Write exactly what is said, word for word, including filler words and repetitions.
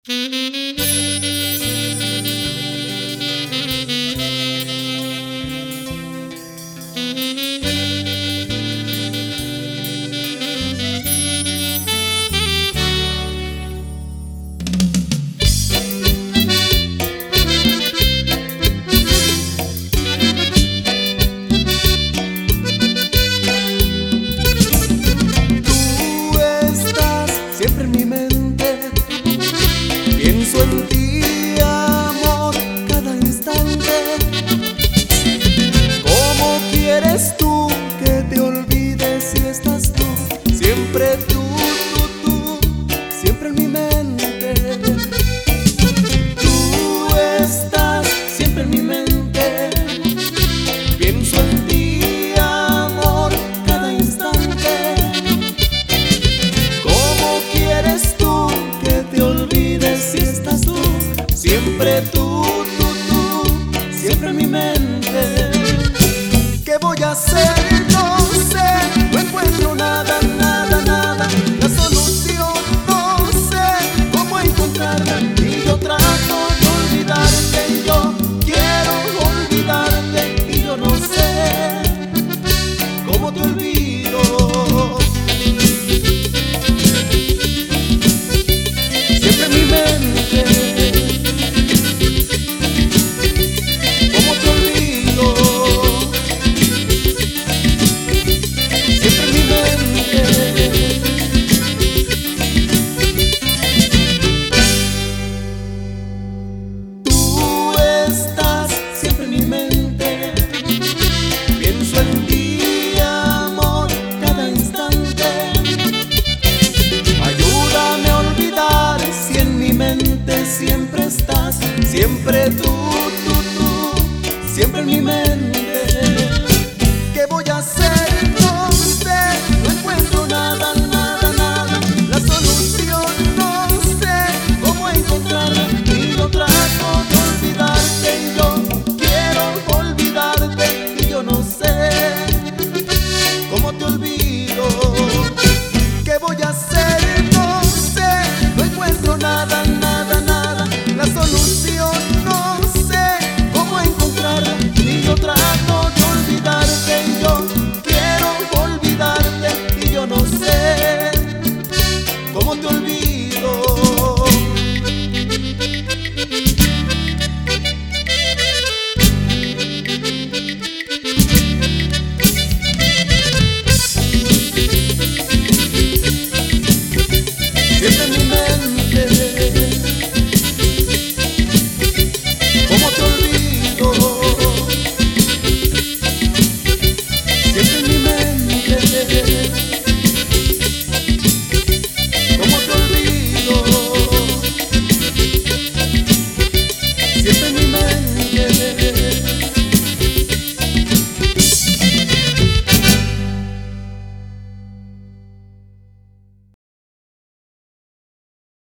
Siempre en mi mente pienso en ti, amor, cada instante. ¿Cómo quieres tú que te olvides si estás tú? Siempre tú, tú, tú, siempre en mi mente. Tú estás siempre en mi mente. Pienso en ti, amor, cada instante. ¿Quieres tú que te olvides si estás tú? Siempre tú, tú, tú, siempre en mi mente. ¿Qué voy a hacer? No sé, no encuentro nada, nada, nada. La solución no sé cómo encontrarla. Y yo trato de olvidarte, yo quiero olvidarte. Y yo no sé cómo te olvido. Siempre en mi mente, ¿cómo te olvido? Siempre en mi mente. Tú estás siempre en mi mente. Pienso en ti, amor, cada instante. Ayúdame a olvidar si en mi mente siempre estás. Siempre tú, tú, tú, siempre en mi mente. ¿Qué voy a hacer?